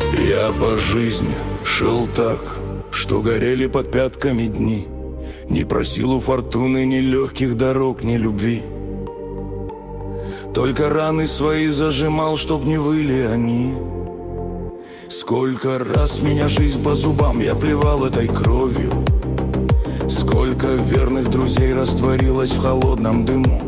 Я по жизни шел так, что горели под пятками дни. Не просил у фортуны ни легких дорог, ни любви. Только раны свои зажимал, чтоб не выли они. Сколько раз меня жизнь по зубам, я плевал этой кровью. Сколько верных друзей растворилось в холодном дыму.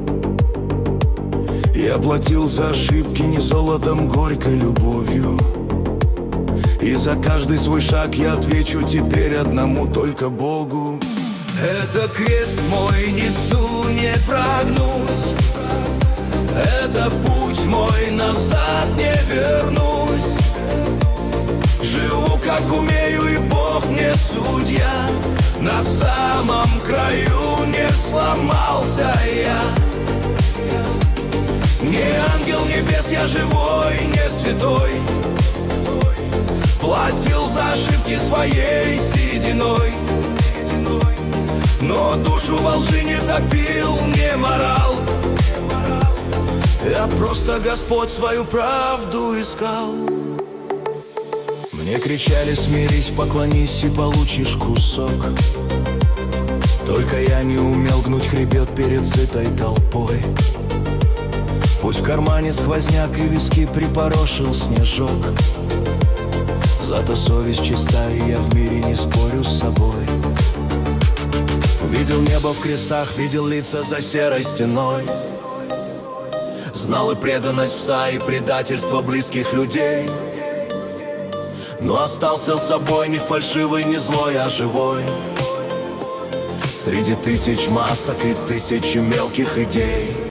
Я платил за ошибки не золотом, горькой любовью. И за каждый свой шаг я отвечу теперь одному только Богу. Это крест мой несу, не прогнусь. Это путь мой, назад не вернусь. Живу как умею, и Бог мне судья. На самом краю не сломался я. Не ангел небес, я живой, не святой. Платил за ошибки своей сединой. Но душу во лжи не топил, не морал. Я просто, Господь, свою правду искал. Мне кричали: смирись, поклонись и получишь кусок. Только я не умел гнуть хребет перед сытой толпой. Пусть в кармане сквозняк и виски припорошил снежок. Зато совесть чиста, и я в мире не спорю с собой. Видел небо в крестах, видел лица за серой стеной. Знал и преданность пса, и предательство близких людей. Но остался собой, не фальшивый, не злой, а живой. Среди тысяч масок и тысячи мелких идей.